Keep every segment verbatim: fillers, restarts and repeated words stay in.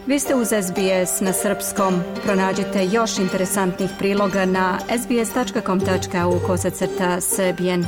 Vi ste uz S B S na srpskom. Pronađite još interesantnih priloga na sbs.com.au kosacrta srbijen.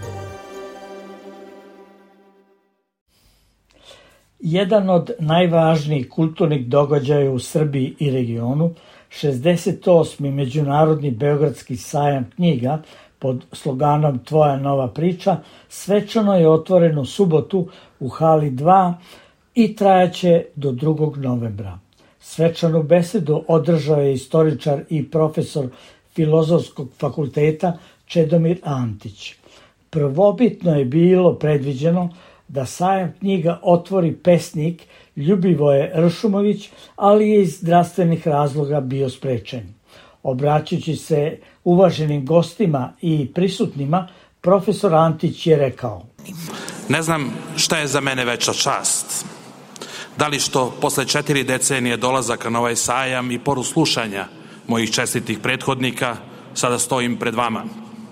Jedan od najvažnijih kulturnih događaja u Srbiji i regionu, šezdeset osmi Međunarodni Beogradski sajam knjiga pod sloganom Tvoja nova priča, svečano je otvoren u subotu u hali dva i trajaće do drugog novembra. Svečanu besedu održao je istoričar i profesor Filozofskog fakulteta Čedomir Antić. Prvobitno je bilo predviđeno da sajam knjiga otvori pesnik Ljubivoje Ršumović, ali je iz zdravstvenih razloga bio sprečen. Obraćajući se uvaženim gostima i prisutnima, profesor Antić je rekao: Ne znam šta je za mene veća čast. Da li što posle četiri decenije dolazaka na ovaj sajam i poru slušanja mojih čestitih prethodnika sada stojim pred vama.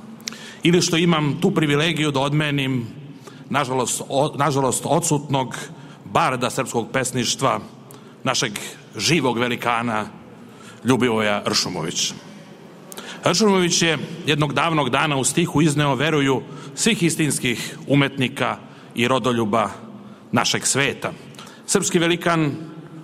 Ili što imam tu privilegiju da odmenim nažalost, o, nažalost odsutnog barda srpskog pesništva, našeg živog velikana Ljubivoja Ršumovića. Ršumović je jednog davnog dana u stihu izneo veruju svih istinskih umetnika i rodoljuba našeg sveta. Srpski velikan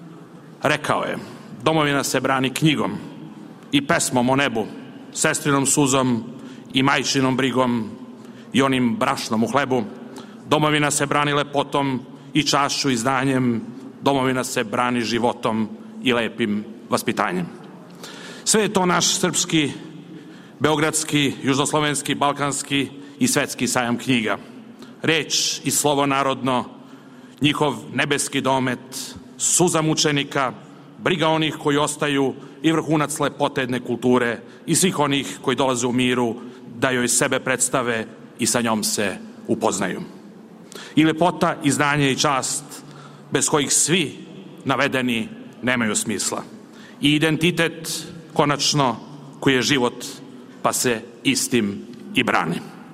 rekao je: domovina se brani knjigom i pesmom o nebu, sestrinom suzom i majčinom brigom i onim brašnom u hlebu. Domovina se brani lepotom i čašću i znanjem, domovina se brani životom i lepim vaspitanjem. Sve je to naš srpski, beogradski, južnoslovenski, balkanski i svetski sajam knjiga. Reč i slovo narodno, njihov nebeski domet, suza mučenika, briga onih koji ostaju i vrhunac lepote jedne kulture i svih onih koji dolaze u miru da joj sebe predstave i sa njom se upoznaju. I lepota i znanje i čast bez kojih svi navedeni nemaju smisla. I identitet konačno koji je život pa se istim i brani.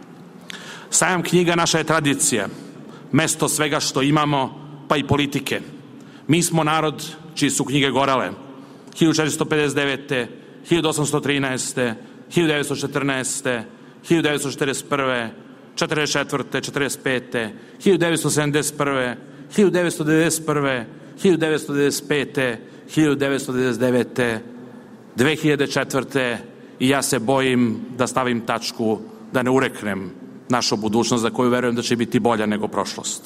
Sajam knjiga naša je tradicija, mesto svega što imamo, pa i politike. Mi smo narod čiji su knjige gorale. hiljadu četiristo pedeset devete, hiljadu osamsto trinaeste, hiljadu devetsto četrnaeste, hiljadu devetsto četrdeset prve, četrdeset četvrte, četrdeset pete, hiljadu devetsto sedamdeset prve, hiljadu devetsto devedeset prve, hiljadu devetsto devedeset pete, hiljadu devetsto devedeset devete, dve hiljade četvrte i ja se bojim da stavim tačku, da ne ureknem našu budućnost za koju verujem da će biti bolja nego prošlost.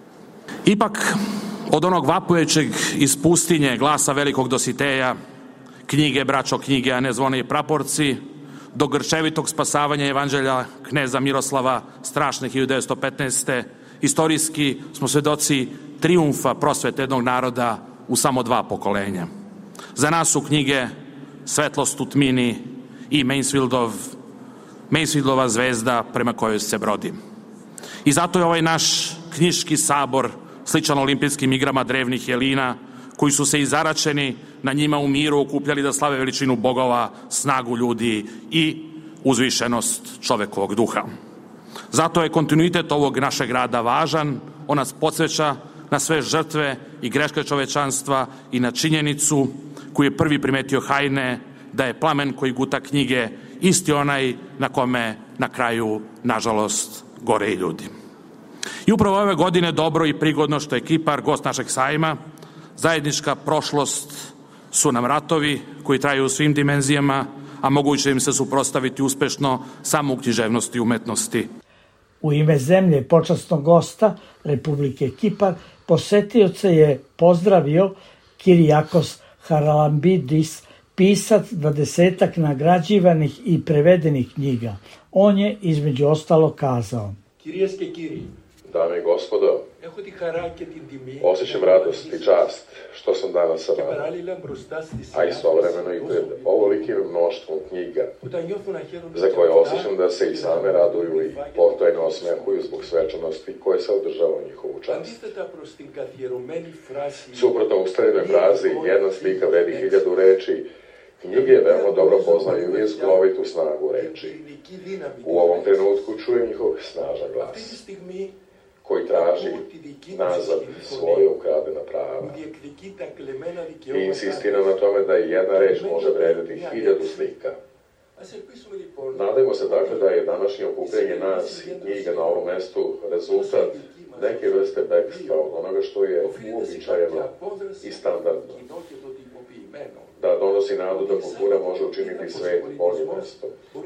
Ipak, od onog vapujećeg iz pustinje glasa velikog Dositeja, knjige, braćo knjige, a ne zvone i praporci, do grčevitog spasavanja evanđelja kneza Miroslava strašne hiljadu devetsto petnaeste. Istorijski smo svedoci trijumfa prosvete jednog naroda u samo dva pokolenja. Za nas su knjige Svetlost u tmini i Mansfieldov, Mansfieldova zvezda prema kojoj se brodi. I zato je ovaj naš knjiški sabor sličan olimpijskim igrama drevnih jelina, koji su se i zaračeni na njima u miru okupljali da slave veličinu bogova, snagu ljudi i uzvišenost čovekovog duha. Zato je kontinuitet ovog našeg rada važan, on nas podsjeća na sve žrtve i greške čovečanstva i na činjenicu koju je prvi primetio Hajne, da je plamen koji guta knjige isti onaj na kome na kraju, nažalost, gore i ljudi. I upravo ove godine dobro i prigodno što je Kipar gost našeg sajma. Zajednička prošlost su nam ratovi koji traju u svim dimenzijama, a moguće im se suprotstaviti uspešno samo u književnosti i umetnosti. U ime zemlje počasnog gosta Republike Kipar posetioce je pozdravio Kirijakos Haralambidis, pisac dvadesetak nagrađivanih i prevedenih knjiga. On je između ostalo kazao: Kirijeske kiri, dame i gospodo, osjećam radost i čast što sam danas sa vama, a istovremeno i pred ovolikim mnoštvom knjiga, za koje osjećam da se i same raduju i potajno osmehuju zbog svečanosti koje se održava u njihovu čast. Suprotno ustrajnoj frazi, jedna slika vredi hiljadu reči, knjige veoma dobro poznaju i izglovitu snagu reči. U ovom trenutku čujem njihov snažan glas. koji traži nazad svoje ukradena prava i insistira na tome da i jedna reč može vrediti hiljadu slika. Nadajmo se dakle da je današnje okupljanje nas i knjiga na ovom mestu rezultat neke vrste bekstva od onoga što je uobičajeno i standardno. Da donosi nadu da kultura može učiniti svet boljim mestom.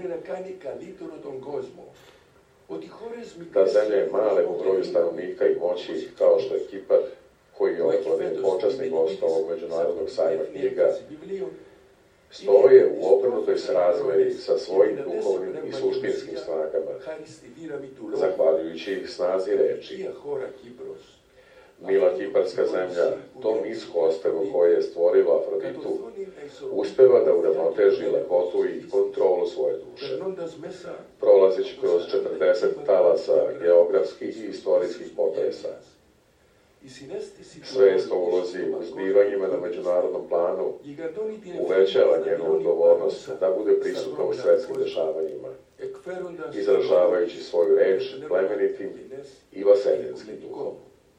Da zemlja je male po broju stanovnika i moći, kao što je Kipar, koji je ovaj godin počasni gost ovog međunarodnog sajma knjiga, stoje u obrnutoj srazmeri sa svojim duhovnim i suštinskim snagama, zahvaljujući snazi reči. Mila kiparska zemlja, to nisko ostrvo koje je stvorila Afroditu, uspeva da uravnoteži lepotu i kontrolu svoje duše, prolazeći kroz četrdeset talasa geografskih i istorijskih potresa. Svest o ulozi u zbivanjima na međunarodnom planu uvećava njenu odgovornost da bude prisutna u svetskim dešavanjima, izražavajući svoju reč plemenitim i vaseljenskim duhom.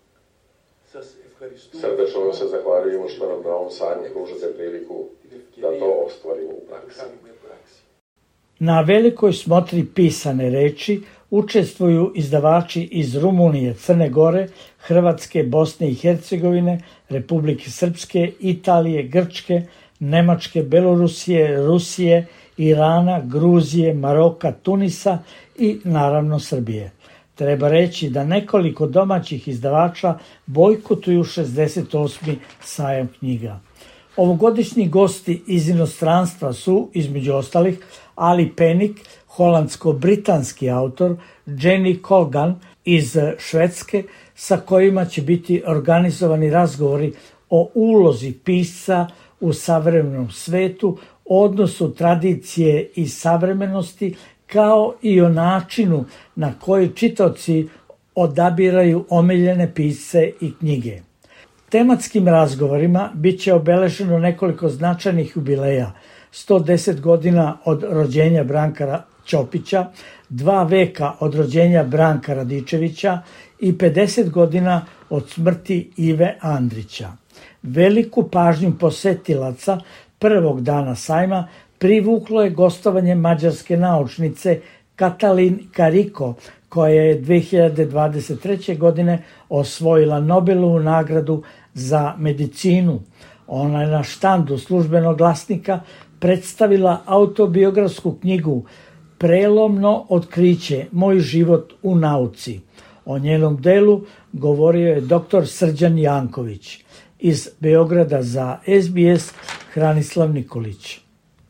Srdečno vam se zahvaljujemo što nam na ovom sajmu pružate priliku da to ostvarimo u praksi. Na velikoj smotri pisane reči učestvuju izdavači iz Rumunije, Crne Gore, Hrvatske, Bosne i Hercegovine, Republike Srpske, Italije, Grčke, Nemačke, Belorusije, Rusije, Irana, Gruzije, Maroka, Tunisa i naravno Srbije. Treba reći da nekoliko domaćih izdavača bojkotuju šezdeset osmi sajam knjiga. Ovogodišnji gosti iz inostranstva su, između ostalih, Ali Penning, holandsko-britanski autor, Jenny Colgan iz Švedske, sa kojima će biti organizovani razgovori o ulozi pisca u savremenom svetu, odnosu tradicije i savremenosti, kao i o načinu na koji čitaoci odabiraju omiljene pisce i knjige. Tematskim razgovorima bit će obeleženo nekoliko značajnih jubileja, sto deset godina od rođenja Branka Ćopića, dva veka od rođenja Branka Radičevića i pedeset godina od smrti Ive Andrića. Veliku pažnju posetilaca prvog dana sajma privuklo je gostovanje mađarske naučnice Katalin Kariko, koja je dve hiljade dvadeset treće. godine osvojila Nobelovu nagradu za medicinu. Ona je na štandu Službenog glasnika predstavila autobiografsku knjigu Prelomno otkriće, moj život u nauci. O njenom delu govorio je doktor Srđan Janković. Iz Beograda za S B S Hranislav Nikolić.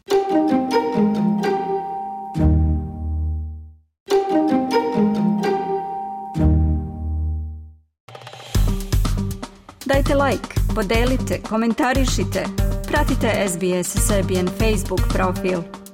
Dajte like, podelite, komentarišite. Pratite S B S Serbian Facebook profil.